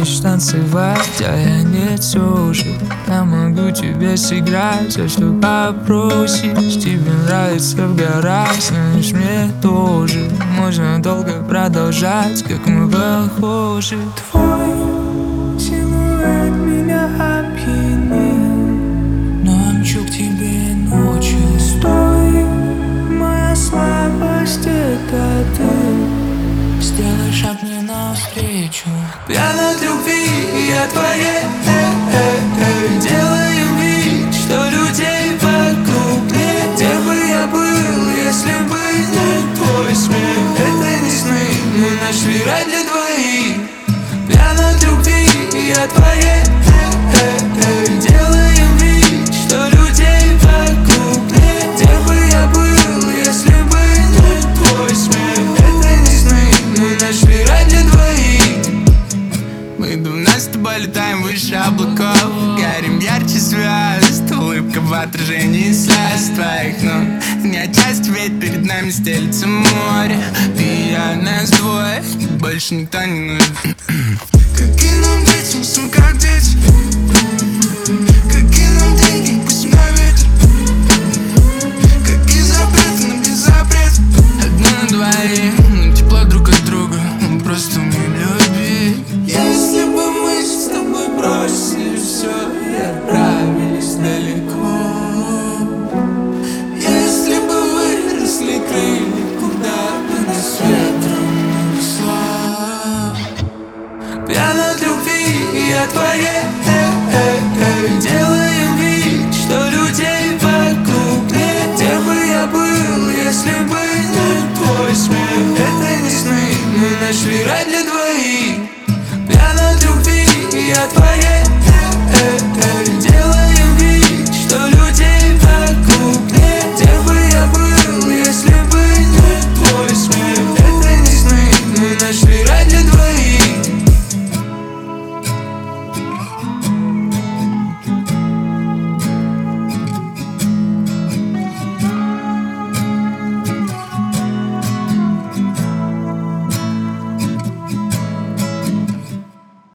умеешь танцевать, а я нет тоже. Я могу тебе сыграть все, что попросишь. Тебе нравится в горах, знаешь, мне тоже. Можно долго продолжать, как мы похожи. Твой силуэт меня опьянил, но мчу к тебе ночью. Стой, моя слабость — это ты. Сделай шаг мне навстречу. Пьяна от любви, я твоей. Делаю вид, что людей вокруг нет. Где бы я был, если бы не твой смех? Это не сны, мы нашли рай для двоих. Пьяна от любви, я твоей. Делаю вид, что людей вокруг нет. Где бы я был, если бы не твой смех? Это не сны, мы нашли рай для двоих. Мы давно с тобой летаем выше облаков, горим ярче звезд. Улыбка в отражении слез твоих ног. Не отчасти, ведь перед нами стелится море. Ты и я, нас двое, больше никто не нужен. Какие нам дети, мы с ним как дети. Какие нам деньги, пусть на ветер. Какие запреты, нам без запрет. Одно на двоих, но тепло друг от друга. Мы просто умеем любить. Если бы мы с тобой бросили все и отправились далеко, если бы выросли крылья, куда бы нас ветром унесло. Пьяна от любви, я твоей. Делаю вид, что людей вокруг нет. Где бы я был, если бы не твой смех? Это не сны, мы нашли рай для двоих. Пьяна от любви, я твоей.